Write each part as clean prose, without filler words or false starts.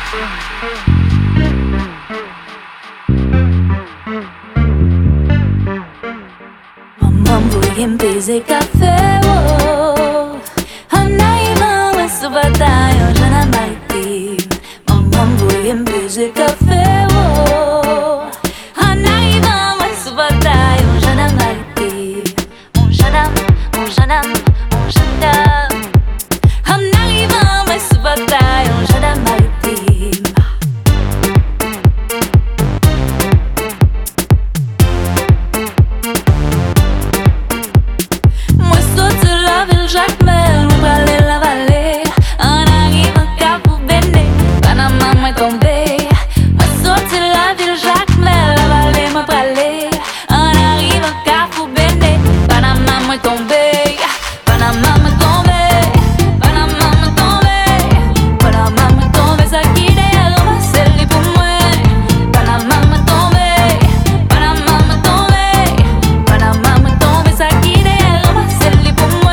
Mambujem baiser café, oh. Anaiva, wesu batayo, jana maiti. Mambujem baiser café, oh. Anaiva, wesu batayo, jana maiti. On janam, on janam, on janam. Anaiva, wesu batayo, jana maiti. Jacques Mel, nous parler la vallée. On arrive en Cap ou Béné, Panama m'est tombé. Moi sorti la ville Jacques Mel, la vallée m'a parlé. On arrive en Cap ou Béné, Panama m'est tombé. Panama m'est tombé, Panama m'est tombé. Panama m'est tombé, ça qui est c'est lui pour moi. Panama m'est tombé, Panama m'est tombé. Panama m'est tombé, ça qui est c'est lui pour moi.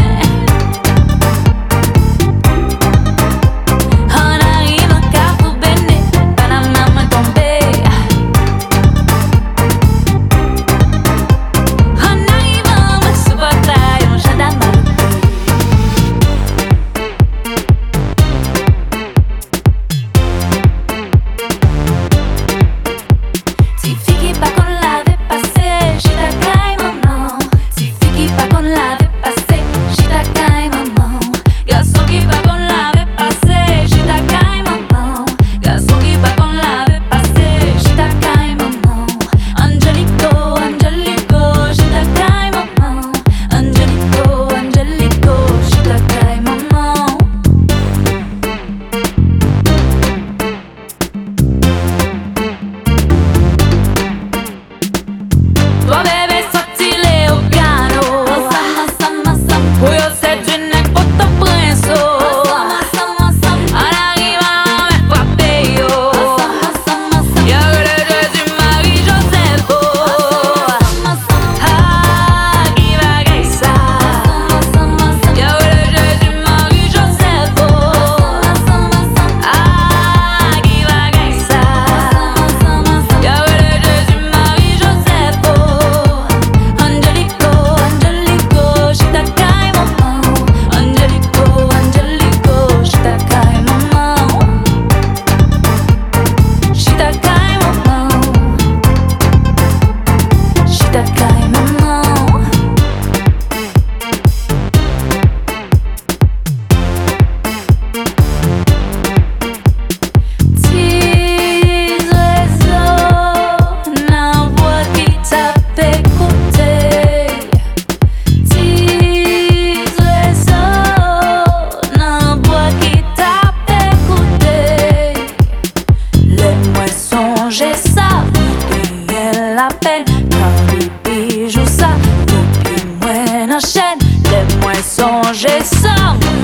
Laisse-moi songer ça,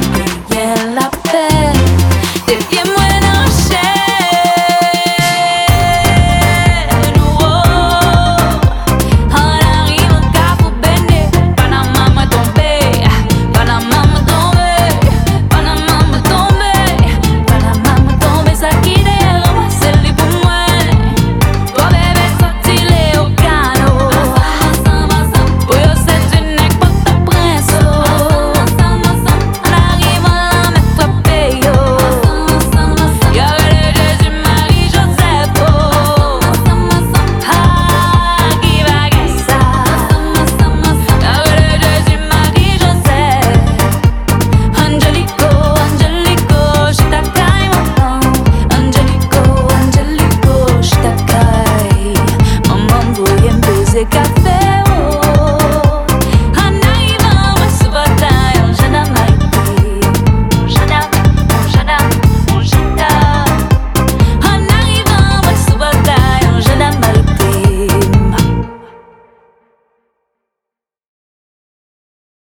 rien la peine. Déviens-moi dans chaîne. Oh, on arrive au Cap ou Béné, Panama m'a tombé, Panama m'a tombé, Panama m'a tombé, Panama m'a tombé, ça qui est moi, c'est lui pour moi. Toi bébé, sorti les au cano. Oh yo, c'est une nec pour ta prince. Café.